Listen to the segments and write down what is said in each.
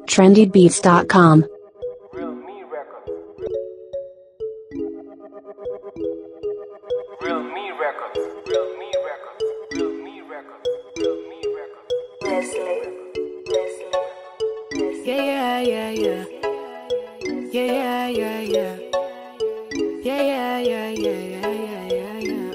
trendybeats.com. Real Me Records. Real Me Records. Real Me Records. Real Me Records. Real Me Records. Leslie. Yeah, yeah, yeah, yeah. Yeah, yeah, yeah, yeah. Yeah, yeah, yeah, yeah, yeah, yeah, yeah,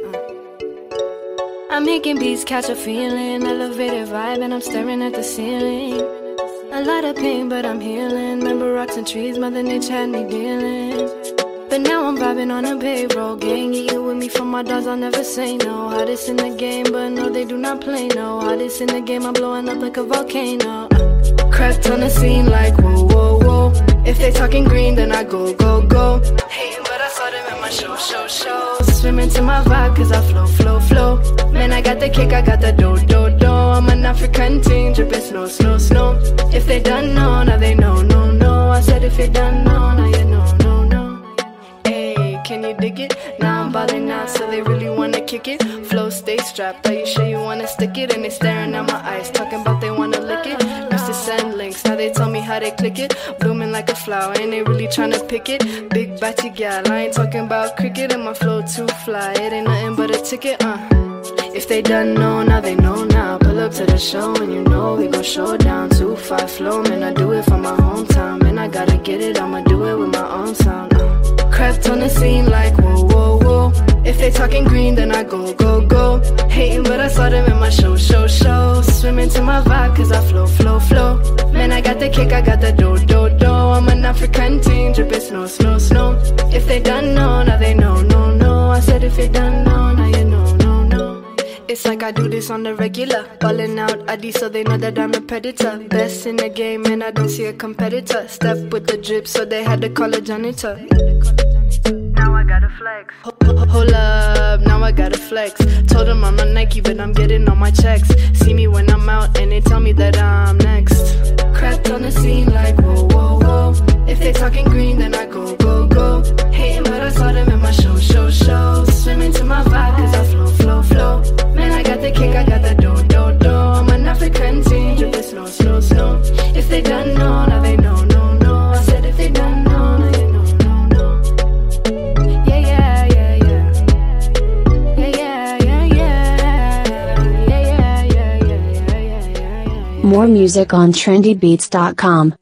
yeah. I'm making beats, catch a feeling, elevated vibe, and I'm staring at the ceiling. A lot of pain, but I'm healing. Remember rocks and trees, Mother Nature had me dealing. But now I'm vibing on a payroll. Gang, get you with me from my dogs, I'll never say no. Hottest in the game, but no, they do not play no. Hottest in the game, I'm blowing up like a volcano. Crept on the scene like whoa, whoa, whoa. If they talking green, then I go, go, go. Hating, but I saw them in my show. Swimming to my vibe, cause I flow. Man, I got the kick, I got the do. I'm an African teen, dripping snow. If they done know, now they know, no. I said if you done know, now you know, no. Hey, can you dig it? Now I'm ballin' out, so they really wanna kick it. Flow, stay strapped, are you sure you wanna stick it? And they staring at my eyes, talking about they wanna lick it. Used to send links, now they tell me how they click it. Blooming like a flower, and they really tryna pick it. Big batty gal, I ain't talking about cricket, and my flow too fly. It ain't nothing but a ticket, If they done know, now they know now. Pull up to the show and you know we gon' show down. 2-5 flow, man, I do it for my hometown. Man, I gotta get it, I'ma do it with my own sound. Crept on the scene like whoa, whoa, whoa. If they talking green, then I go, go, go. Hating, but I saw them in my show. Swimming to my vibe, cause I flow. Man, I got the kick, I got the do. I'm an African teen, dripping snow. If they done know, now they know, no. I said if you done know, now you know, no. It's like I do this on the regular. Ballin' out ID so they know that I'm a predator. Best in the game and I don't see a competitor. Step with the drip so they had to call a janitor. Now I gotta flex. Hold up, now I gotta flex. Told them I'm a Nike but I'm getting all my checks. See me when I'm out and they tell me that I'm next. Crept on the scene like whoa, whoa, whoa. If they talking green then I go, go, go. Hating but I saw them in my show. Swimming to my vibe cause I flow. Man, I got the kick, I got the do. I'm an African teen, dripping snow. If they done know, now they know, no. I said if they done know, now you know, no. Yeah. More music on trendybeats.com.